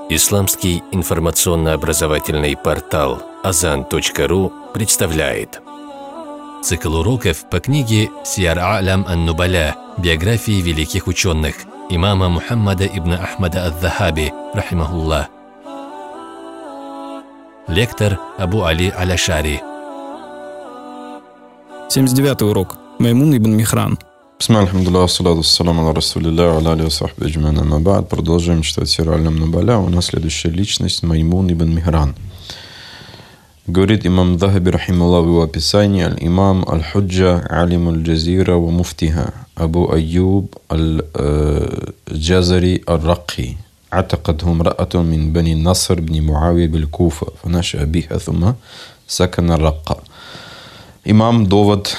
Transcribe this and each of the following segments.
Исламский информационно-образовательный портал Azan.ru представляет цикл уроков по книге «Сияр А'лям ан-Нубаля. Биографии великих ученых» имама Мухаммада ибн Ахмада ад-Дахаби, рахимахуллах. Лектор Абу Али Аль-Ашари. 79-й урок. Маймун ибн Михран. Продолжаем читать Сир А'лям ан-Нубаля. У нас следующая личность Маймун ибн Михран. Говорит имам Захаби, рахималлах, в его описании: аль-имам аль-худжа алим аль-джазира ва муфтиха Абу Айюб аль-Джазари аль-Ракхи. اعتقده امرأة من بني النصر بن معاوية بالكوفة فنشأ بها ثم سكن الرقة. Имам, довод,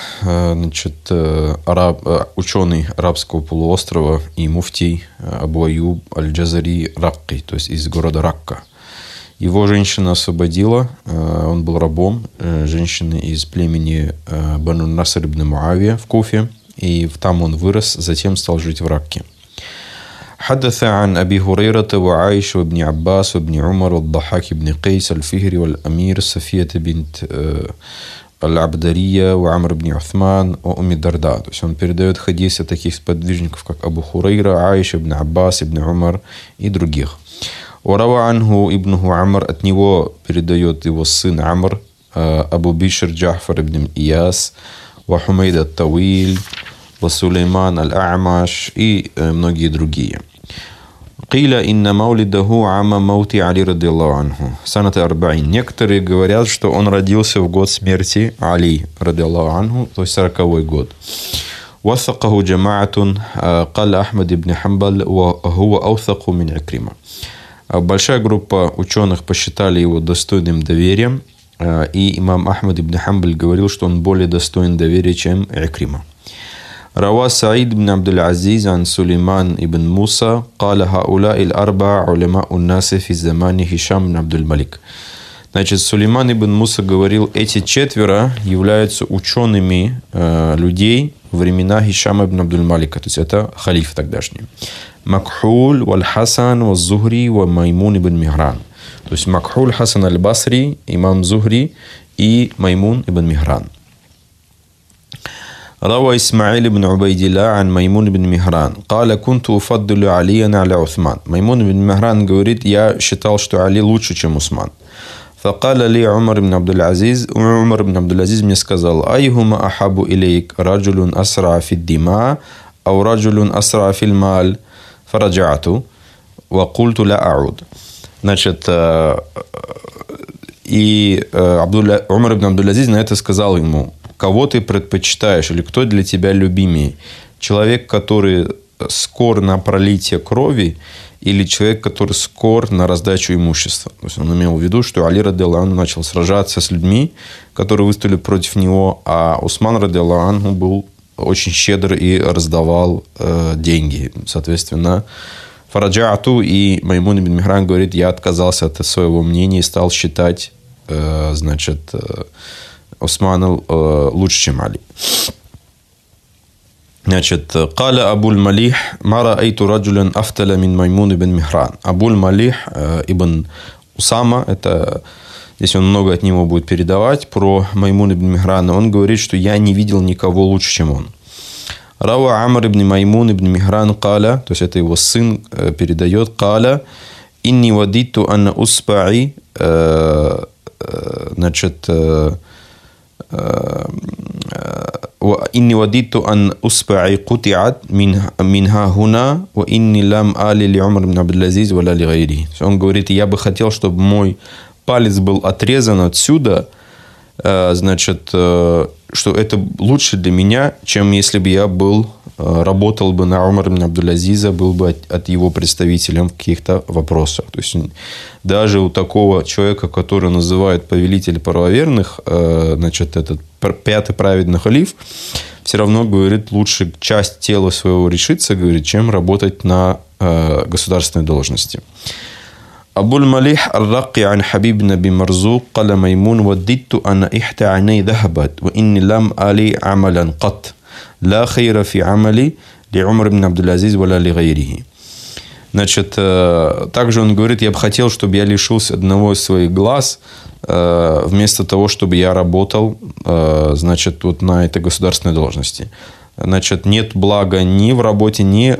ученый арабского полуострова и муфтий Абу Айюб аль-Джазари Ракки, то есть из города Ракка. Его женщина освободила, он был рабом, женщины из племени Бану Наср ибн Муавия в Куфе, и там он вырос, затем стал жить в Ракке. حدث عن أبي هريرة وعائشة وابن عباس وابن عمر والضحاك بن قيس الفهري والأمير صفية بنت العبدرية وعمر بن عثمان وأم الدرداء. То есть он передает хадисы таких сподвижников, как Абу Хурейра, Аиша, ибн Аббас, ибн Умар и других. وروى عنه ابنه عمر, от него передает его сын Амр, Абу Бишр Джафар ибн Ияс, وحميد الطويل, وسулейман аль-А'маш и многие другие. Қиля инна маулидаху ама маути Али радиллаху анху саната арбаин. Некоторые говорят, что он родился в год смерти Али радиллаху анху, то есть 40-й год. Вассакаху джамаатун калла Ахмад ибн Хамбаль ва хуа аусаку мин Икрима. Большая группа ученых посчитали его достойным доверия, и имам Ахмад ибн Хамбаль говорил, что он более достоин доверия, чем Икрима. روى سعيد بن عبد العزيز عن سليمان ابن موسى قال هؤلاء الأربعة علماء الناس في زمان هشام بن عبد الملك. Значит, Сулейман ибн Муса говорил, эти четверо являются учеными людей во времена Хишама ибн Абдуль-Малика, то есть это халиф тогдашний. Макхуль, Валь-Хасан, Валь-Зухри, Валь-Маймун ибн Михран. То есть Макхуль, Хасан аль-Басри, имам Зухри и Маймун ибн Михран. روى إسماعيل بن عبيد الله عن ميمون بن مهران قال كنت أفضل عليا على عثمان. Маймун бин Михран говорит, я считал, что Али лучше, чем Усман. فقال لي عمر بن عبد العزيز, Умар бин Абдуль Азиз мне сказал: أيهما أحب إليك رجل أسرع في الدماء أو رجل أسرع في المال؟ فرجعت وقلت لا أعود. Значит, и Умар бин Абдуль Азиз на это сказал ему: кого ты предпочитаешь или кто для тебя любимее? Человек, который скор на пролитие крови, или человек, который скор на раздачу имущества? То есть он имел в виду, что Али радиллаху анху начал сражаться с людьми, которые выступили против него, а Усман радиллаху анху был очень щедр и раздавал деньги. Соответственно, Фараджаату, и Маймун ибн Михран говорит, я отказался от своего мнения и стал считать, Усмана лучше, чем Али. Значит, قال أبو المليح ما رأيت رجلا أفضل من ميمون بن مهران. Абуль Малих ибн Усама, это здесь он много от него будет передавать про Маймун ибн Михрана. Он говорит, что я не видел никого лучше, чем он. Рава Амр ибн Маймун ибн Михран قال, то есть это его сын передает, قال إني وددت أن أصبعي, значит, وإني وددت أن أصبعي قطعت منها هنا وإني لم آل لعمر بن عبد العزيز ولا لغيره. Он говорит, я бы хотел, чтобы мой палец был отрезан отсюда, значит, что это лучше для меня, чем если бы я работал бы на Умар ибн Абдуль-Азиза, был бы от его представителем в каких-то вопросах. То есть даже у такого человека, который называют повелитель правоверных, значит, этот пятый праведный халиф, все равно, говорит, лучше часть тела своего решиться, говорит, чем работать на государственной должности. Абуль Малих ар-Ракки ан Хабиб наби Марзук قال ميمون وددت أن إحدى عيني ذهبت وإني لم ألي عملا قط لا خير في عملي لعمر بن عبد العزيز ولا لغيره. Значит, также он говорит, я бы хотел, чтобы я лишился одного из своих глаз, вместо того, чтобы я работал, значит, вот на этой государственной должности. Значит, нет блага ни в работе, ни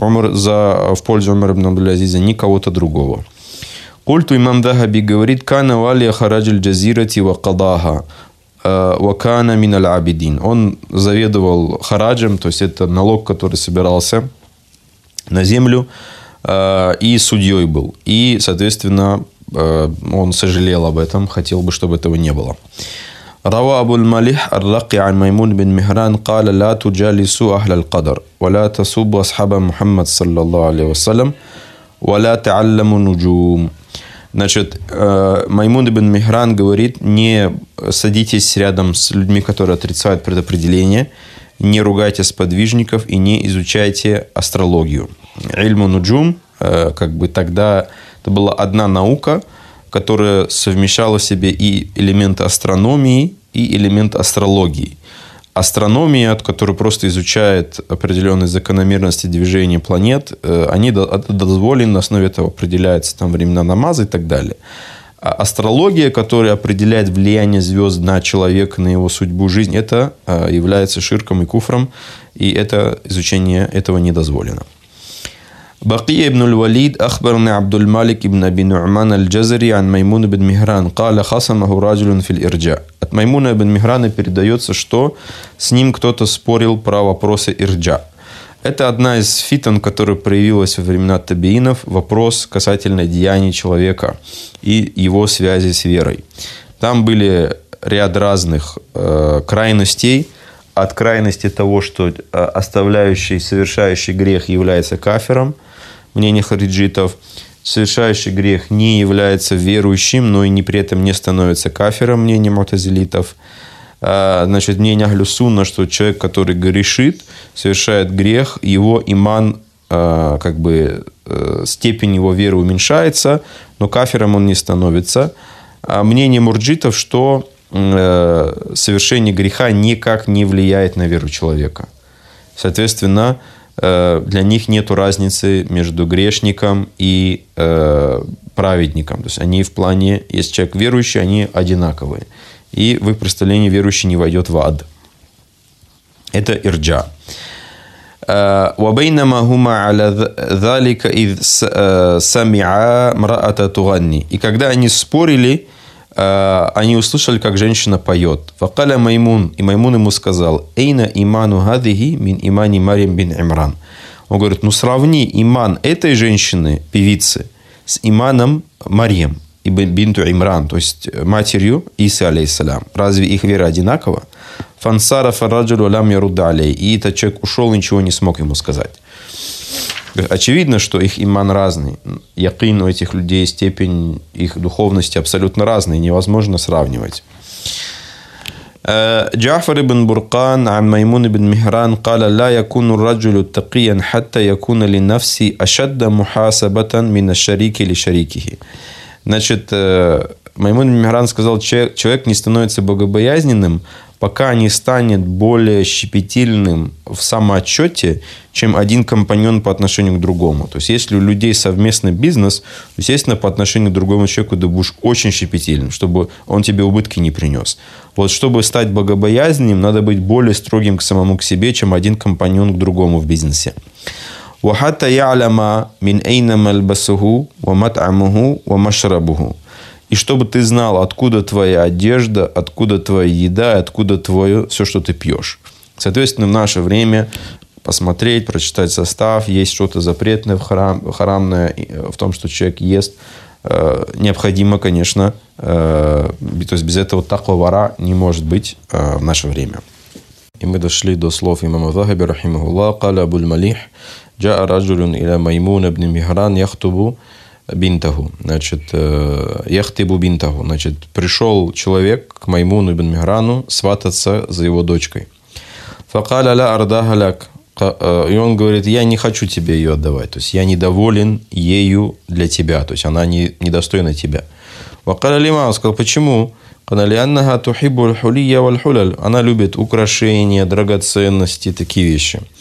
в пользу Умар ибн Абдул-Азиза, ни кого-то другого. Культу имам Дахаби говорит, «Кана валия хараджи джазирати ва кадаха, ва кана мин аль-абидин». Он заведовал хараджем, то есть это налог, который собирался на землю, и судьей был. И, соответственно, он сожалел об этом, хотел бы, чтобы этого не было. روى أبو المليح الرقي عن ميمون بن مهران قال لا تجالسوا أهل القدر ولا تسبوا أصحاب محمد صلى الله عليه وسلم ولا تعلموا النجوم. Значит, Маймун ибн Михран говорит, не садитесь рядом с людьми, которые отрицают предопределение, не ругайте сподвижников и не изучайте астрологию. Ильму нуджум, как бы тогда это была одна наука, которая совмещала в себе и элементы астрономии, и элемент астрологии. Астрономия, которая просто изучает определенные закономерности движения планет, они дозволены, на основе этого определяются там времена намаза и так далее. А астрология, которая определяет влияние звезд на человека, на его судьбу, жизнь, это является ширком и куфром, и это изучение этого не дозволено. بقي ابن الوليد أخبرنا عبد المالك ابن أبي نعمان الجزري عن ميمون بن مهران قال خصمه راجل في الإرجاء. От Маймуна ибн Михрана передается, что с ним кто-то спорил про вопросы ирджа. Это одна из фитан, которая проявилась во времена табиинов, вопрос касательно деяний человека и его связи с верой. Там были ряд разных крайностей, от крайности того, что оставляющий, совершающий грех является кафиром, мнение хариджитов, совершающий грех не является верующим, но и при этом не становится кафиром, мнение мутазилитов. Значит, мнение Ахлю Сунна, что человек, который грешит, совершает грех, его иман, как бы степень его веры уменьшается, но кафиром он не становится. Мнение мурджитов, что совершение греха никак не влияет на веру человека. Соответственно, для них нет разницы между грешником и праведником. То есть они в плане, если человек верующий, они одинаковые. И в их представлении верующий не войдет в ад. Это ирджа. وبينما هما على ذلك إذ سمعا امرأة تغني. И когда они спорили, они услышали, как женщина поет. Факаля Маймун, и Маймун ему сказал: «Эйна иману гадихи мин имани Марьям бин Имран». Он говорит: ну сравни иман этой женщины, певицы, с иманом Марьям бинту Имран, то есть матерью Исы алейхиссалям. Разве их вера одинакова? Фансара фараджулу лам ярудда алей. И этот человек ушел, ничего не смог ему сказать. Очевидно, что их иман разный. Якин у этих людей, степень их духовности абсолютно разная. Невозможно сравнивать. جعفر ибn Буркан عن ميمون بن مهران قال لا يكون الرجل تقيا حتى يكون لنفسه أشد محاسبة من الشريك لشريكه. Значит, Маймун ибн Михран сказал, человек не становится богобоязненным, пока не станет более щепетильным в самоотчете, чем один компаньон по отношению к другому. То есть, если у людей совместный бизнес, то, естественно, по отношению к другому человеку ты будешь очень щепетильным, чтобы он тебе убытки не принес. Вот, чтобы стать богобоязненным, надо быть более строгим к самому к себе, чем один компаньон к другому в бизнесе. وَحَتَّى يَعْلَمَ مِنْ أَيْنَ مَلْبَسُهُ وَمَطْعَمُهُ وَمَشْرَبُهُ. И чтобы ты знал, откуда твоя одежда, откуда твоя еда, откуда твое все, что ты пьешь. Соответственно, в наше время посмотреть, прочитать состав, есть что-то запретное, харамное в том, что человек ест, необходимо, конечно. То есть без этого таква вара не может быть в наше время. И мы дошли до слов имама Захаби, рахимахуллах, «Каля Абуль Малих, джаа раджулюн иля Маймун ибн Михран яхтубу бинтаху». Значит, яхтибу бинтаху. Значит, пришел человек к Маймуну ибн Михрану свататься за его дочкой. «Факаля ла ардаха ляк». И он говорит: я не хочу тебе ее отдавать. То есть, я недоволен ею для тебя. То есть, она недостойна тебя. «Вакаля лима». Он сказал: почему? Она любит украшения, драгоценности, такие вещи.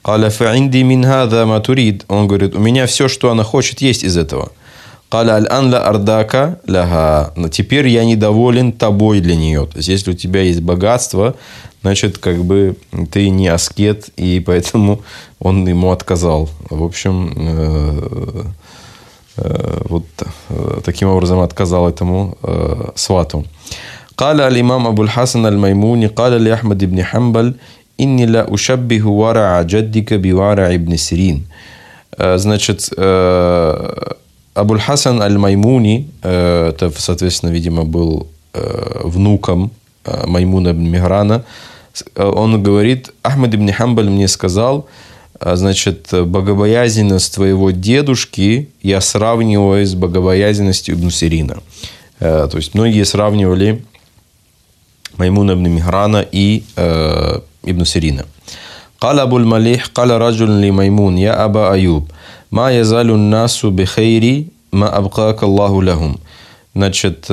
قال فعندي من هذا ما تريد. Он говорит, у меня все, что она хочет, есть из этого. قال الآن لا أرضاك لها. Но теперь я недоволен тобой для нее. То есть, если у тебя есть богатство, значит, как бы ты не аскет, и поэтому он ему отказал. В общем, вот таким образом отказал этому свату. قال الإمام أبو الحسن الميموني قال لأحمد بن حنبل إني لا أشبه ورع جدك بورع ابن سيرين. Значит, Абуль Хасан аль-Маймуни, это, соответственно, видимо, был внуком Маймуна ибн Михрана, он говорит, Ахмад ибн Хамбаль мне сказал, значит, богобоязненность твоего дедушки я сравниваю с богобоязненностью Ибн Сирина. То есть, многие сравнивали Маймуна ибн Михрана и Ибн Сирина. قال أبو المليح قال رجل لميمون يا أبا أيوب ما يزال الناس بخير ما أبقاك الله لهم. Значит,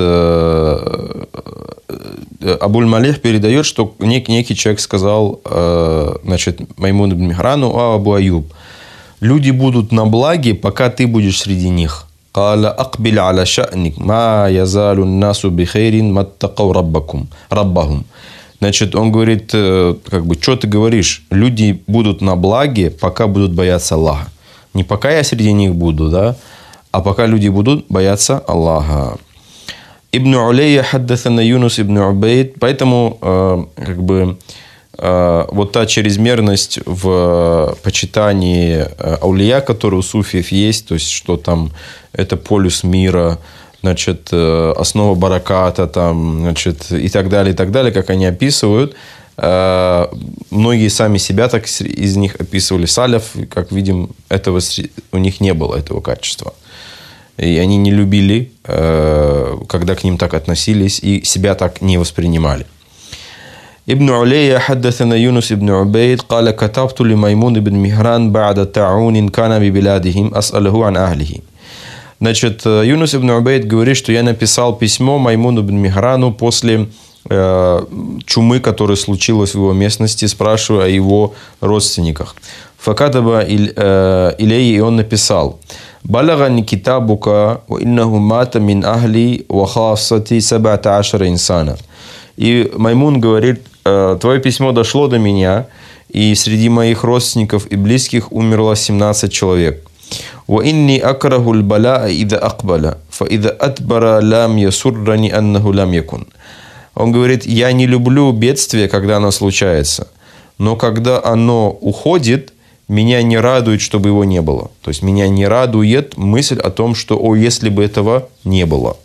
Абуль Малих передает, что некий человек сказал, значит, Маймун ибн Михрану, Абу Аюб, люди будут на благе, пока ты будешь среди них. قال أقبل على شأنك ما يزال الناس بخير ما اتقوا ربهم. Значит, он говорит, как бы, что ты говоришь? Люди будут на благе, пока будут бояться Аллаха. Не пока я среди них буду, да, а пока люди будут бояться Аллаха. Ибн Улейя хаддасана Юнус ибн Убейд. Поэтому, как бы, вот та чрезмерность в почитании аулия, которые у суфиев есть, то есть, что там это полюс мира, значит, основа бараката, там, значит, и так далее, как они описывают. Многие сами себя так из них описывали. Саляф, как видим, этого у них не было, этого качества. И они не любили, когда к ним так относились, и себя так не воспринимали. ابن علي حدثنا يونس بن عبيد قال كتبت لميمون بن مهران بعد تعاون كان ببلادهم أسأله عن أهله. Значит, Юнус ибн Убейд говорит, что я написал письмо Маймуну ибн Михрану после чумы, которая случилась в его местности, спрашивая о его родственниках. Факатаба илей, и он написал: «Балагани китабука, ва иннаху мата мин ахли ва хассати 17 инсана». И Маймун говорит: твое письмо дошло до меня, и среди моих родственников и близких умерло 17 человек. وإني أكره البلاء إذا أقبل فإذا أدبر لم يسرني أنه لم يكن. Он говорит, я не люблю бедствие, когда оно случается, но когда оно уходит, меня не радует, чтобы его не было. То есть меня не радует мысль о том, что если бы этого не было.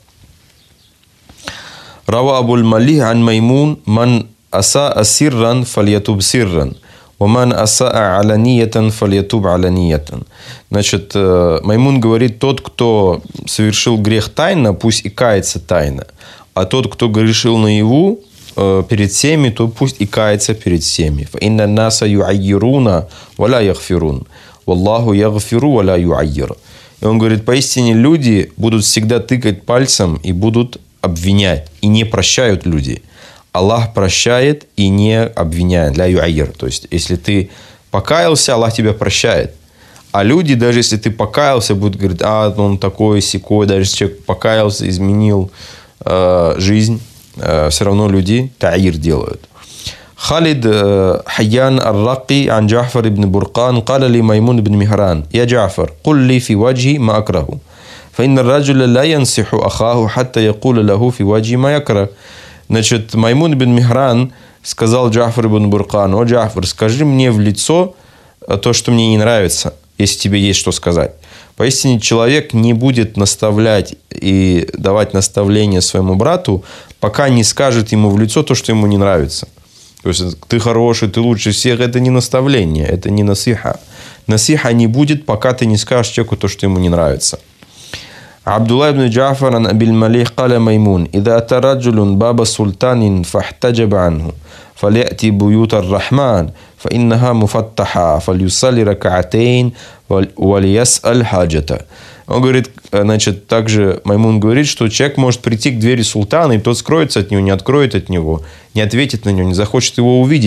Рава Абуль Малих ан Маймун ман асаа сирран фальятуб сирран. «Ваман асаа аланиятан фальятуб аланиятан». Значит, Маймун говорит, тот, кто совершил грех тайно, пусть и кается тайно. А тот, кто грешил наяву перед всеми, то пусть и кается перед всеми. «Фаинна наса юайируна валя яхфирун. Валлаху яхфиру валя юайир». И он говорит, поистине люди будут всегда тыкать пальцем и будут обвинять. И не прощают люди. Аллах прощает и не обвиняет. Ля юайир. То есть, если ты покаялся, Аллах тебя прощает. А люди, даже если ты покаялся, будут говорить, он такой, сякой. Даже если человек покаялся, изменил жизнь, все равно люди таир делают. Халид Хайян ар-Рaqi ан Джафар ибн Буркан قال لي ميمون بن مهران يا جعفر قل لي في وجهي ما أكره فإن الرجل لا ينصح أخاه حتى يقول له في وجهي ما يكره. Значит, Маймун ибн Михран сказал Джафар ибн Буркану: «О, Джафар, скажи мне в лицо то, что мне не нравится, если тебе есть что сказать». Поистине, человек не будет наставлять и давать наставления своему брату, пока не скажет ему в лицо то, что ему не нравится. То есть, ты хороший, ты лучше всех, это не наставление, это не насиха. Насиха не будет, пока ты не скажешь человеку то, что ему не нравится. Абдулла ибн Джафар ан Абиль Малих قال ميمون إذا أتى رجل باب سلطان فاحتجب عنه فليأتي بيوت الرحمن فإنها مفتحة فليصلي ركعتين وليسأل حاجته. Он говорит, значит, также Маймун говорит, что человек может прийти к двери султана, и тот скроется от него, не откроет от него, не ответит на него, не захочет его увидеть.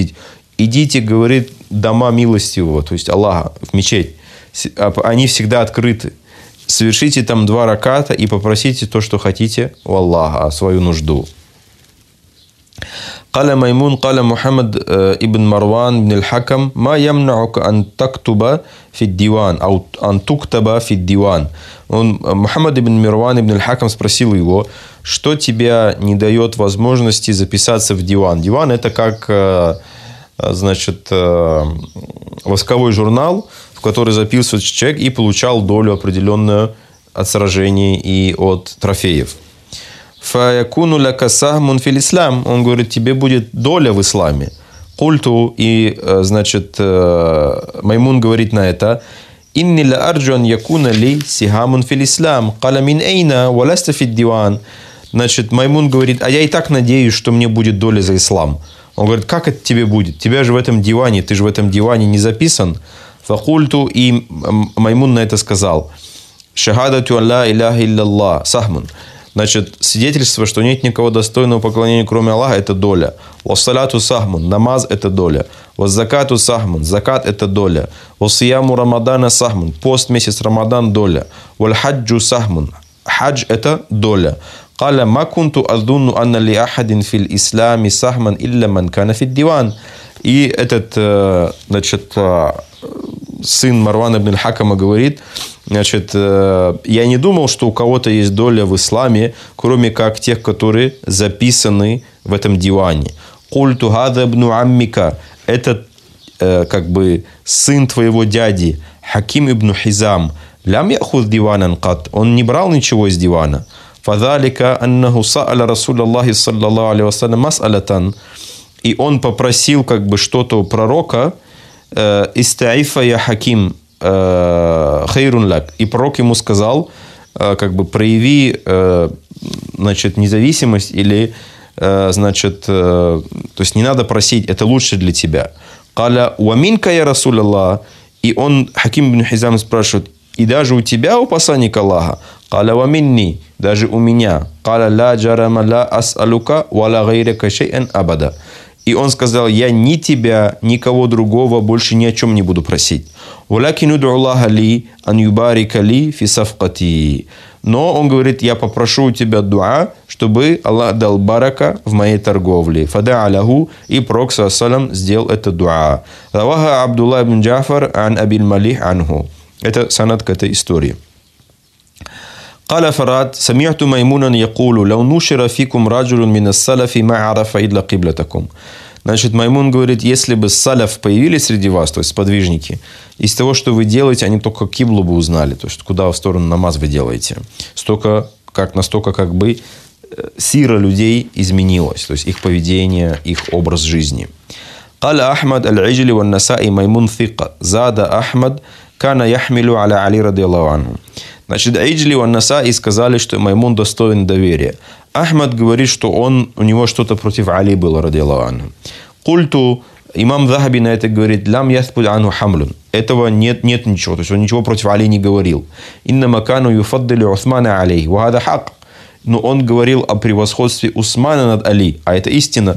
идите, говорит, дома милостивого, то есть Аллаха, в мечеть. Они всегда открыты. Совершите там 2 раката и попросите то, что хотите у Аллаха, свою нужду. قال ميمون قال محمد ابن مروان بن الحكم ما يمنعك أن تكتب في الديوان أو أن تكتب في الديوان. Мухаммад ибн Мирван ибн аль-Хакам спросил его, что тебя не дает возможности записаться в диван. Диван – это как, значит, восковой журнал, в который записывается человек и получал долю определенную от сражений и от трофеев. «Фаякуну ляка сахмун фил ислам». Он говорит, тебе будет доля в исламе. «Культу». И, значит, Маймун говорит на это, «Инни ла арджу ан якуна ли сихамун фил ислам». «Каля мин эйна валаста фид диван». Значит, Маймун говорит, а я и так надеюсь, что мне будет доля за ислам. Он говорит, как это тебе будет? Тебя же в этом диване, ты же в этом диване не записан. «Факульту». И Маймун на это сказал, «Шахадату ан ла иляха илляллах сахмун». Значит, свидетельство, что нет никого достойного поклонения, кроме Аллаха, это доля. «Вассаляту сахмун», намаз – это доля. «Ваззакату сахмун», закат – это доля. «Вассияму рамадана сахмун», пост месяц Рамадан – доля. «Вальхаджу сахмун», хадж – это доля. «Каля ма кунту адунну анна ли ахадин фил ислами сахман илля ман кана фид диван». И этот, значит, сын Марвана ибн аль-Хакама говорит, значит, я не думал, что у кого-то есть доля в исламе, кроме как тех, которые записаны в этом диване. «Культу хада ибну аммика». Это как бы сын твоего дяди, Хаким ибн Хизам. «Лям яхуд диванан кат». Он не брал ничего из дивана. «Фадалика аннаху са'аля Расулаллахи саллаллаху алейхи вассалям мас'алатан». И он попросил как бы что-то у пророка, «Истаифа я Хаким хайрун лак». И пророк ему сказал, как бы прояви, значит, независимость или, значит, то есть не надо просить, это лучше для тебя. «Каля уаминка я Расулаллах». И он, Хаким ибн Хизам, спрашивает, и даже у тебя, у посланника Аллаха? «Каля уаминни», даже у меня. «Каля ла джарама ла ас'алука ва ла гайрика шей'ан абада». И он сказал, я ни тебя, никого другого больше ни о чем не буду просить. «Валякин уду Аллаха ли ан юбарика ли фи сафкати». Но он говорит, я попрошу у тебя дуа, чтобы Аллах дал барака в моей торговле. «Фада аляху», и пророк саллаллаху сделал это дуа. «Раваха Абдулла ибн Джафар ан Абил Малих анху». Это санад к этой истории. قال فرات سمعت ميمونا يقول لو نشر فيكم رجل من السلف ما عرف إلا قبلتكم. Значит, Маймун говорит, если бы салаф появились среди вас, то есть сподвижники, из того, что вы делаете, они только киблу бы узнали, то есть куда в сторону намаз вы делаете. Настолько как бы сира людей изменилась, то есть их поведение, их образ жизни. قال أحمد العجل والنسائي ميمون ثقة زاد أحمد كان يحمل على علي رضي الله عنه. Значит, Айджли и Насаи сказали, что Маймун достоин доверия. Ахмад говорит, что у него что-то против Али было, радиаллаху анху. Культу, имам Захаби на это говорит, лям ясбуд анху хамлун. Этого нет ничего, то есть он ничего против Али не говорил. Инна макану юфаддилю Усмана алейх, вахада хак. Но он говорил о превосходстве Усмана над Али, а это истина.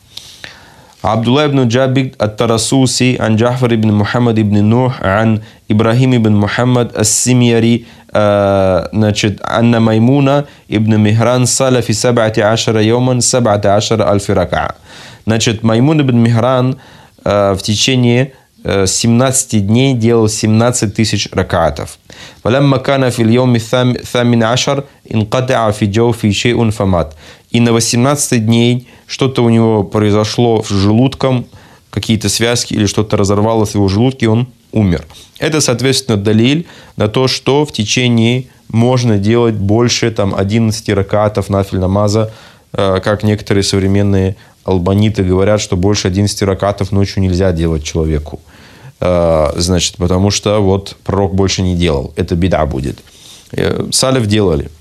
Абдулла ибн Джабик ат-Тарасуси ан Джафар ибн Мухаммад ибн Нух ан Ибрахим ибн Мухаммад ас-Симьяри, значит, анна Маймуна ибн Михран саля фи 17 йоман 17 альфи рака. Значит, Маймун ибн Михран в течение 17 дней делал 17 тысяч ракатов. فلما كان في اليوم 18 انقطع في جوفه شيء فمات. И на 18 дней что-то у него произошло с желудком, какие-то связки или что-то разорвалось в его желудке, и он умер. Это, соответственно, далиль на то, что в течение можно делать больше 11 ракатов нафиль намаза, как некоторые современные албаниты говорят, что больше 11 ракатов ночью нельзя делать человеку. Значит, потому что вот пророк больше не делал. Это бида будет. Салиф делали.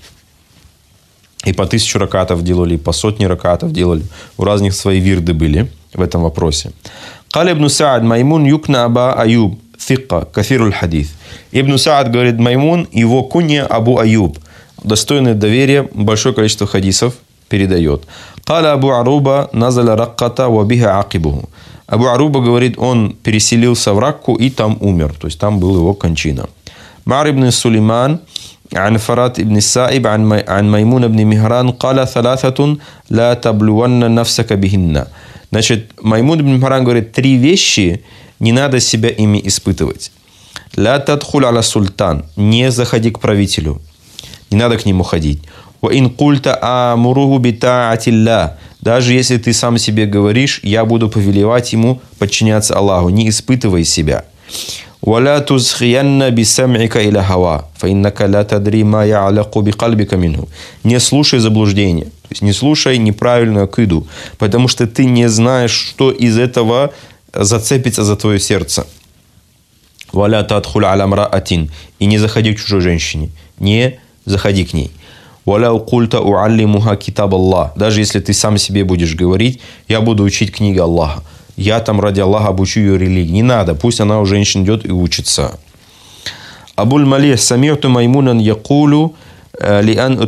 И по 1000 ракатов делали, и по 100 ракатов делали. У разных свои вирды были в этом вопросе. Кали ибн Саад Маймун юкна Аба Аюб Фикка кафируль хадис. Ибн Саад говорит, Маймун, его кунья Абу Аюб, достойный доверия, большое количество хадисов передает. Каля Абу Аруба назаля ракката ва биха акибуху. Абу Аруба говорит, он переселился в Ракку и там умер. То есть там была его кончина. Мар ибн Сулейман عن فرات ابن السائب عن ميمون بن مهران قال ثلاثة لا تبلون نفسك بهن. Значит, Маймун ибн Михран говорит, 3 вещи не надо себя ими испытывать. لا تدخل على султан, не заходи к правителю, не надо к нему ходить. وإن قلت آمره بطاعة الله, даже если ты сам себе говоришь, я буду повелевать ему подчиняться Аллаху, не испытывай себя. ولا تزخين بسمعك إلى هوى فإنك لا تدري ما يعلق بقلبك منه. Не слушай заблуждения, то есть не слушай неправильную акиду, потому что ты не знаешь, что из этого зацепится за твое сердце. ولا تدخل على امرأة, и не заходи к чужой женщине, не заходи к ней. ولا قلت أعلمها كتاب الله, даже если ты сам себе будешь говорить, я буду учить книги Аллаха, я там ради Аллаха обучу ее религии. Не надо, пусть она у женщин идет и учится. Абуль Малих сами'ту Маймунан якулу лиан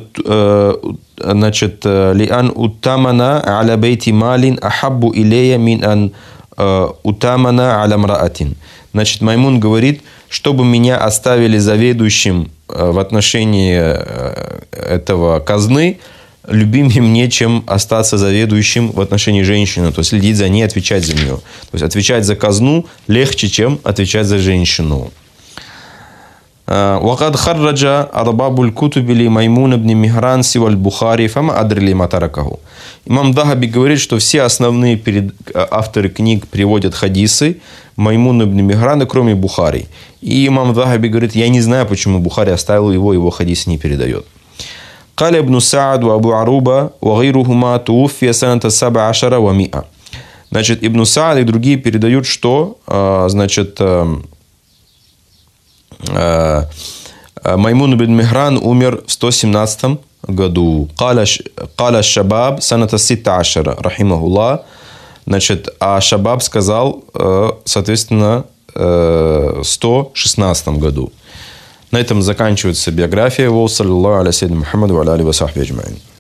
утамана аля бейти малин ахаббу илея мин ан утамана аля мраатин. Значит, Маймун говорит, чтобы меня оставили заведующим в отношении этого казны, любимее мне, чем остаться заведующим в отношении женщины, то есть следить за ней, отвечать за нее. То есть отвечать за казну легче, чем отвечать за женщину. وقد خرج أرباب الكتب لميمون بن مهران سوى البخاري فما أدري لما تركه. Имам Дахаби говорит, что все основные авторы книг приводят хадисы Маймуна ибн Михрана, кроме Бухари. И имам Дахаби говорит, я не знаю, почему Бухари оставил его хадис не передает. قال ابن سعد وأبو عروبة وغيرهما توفي سنة 17 و100. Значит, Ибн Саад и другие передают, что, значит, Маймун ибн Михран умер в 117 году. قال الشباب سنة 16 رحمه الله. Значит, а Шабаб сказал, соответственно, в 116 году. На этом заканчивается биография его, саллаллаху аля саййидина Мухаммаду ва аля алихи ва сахбихи аджмаин.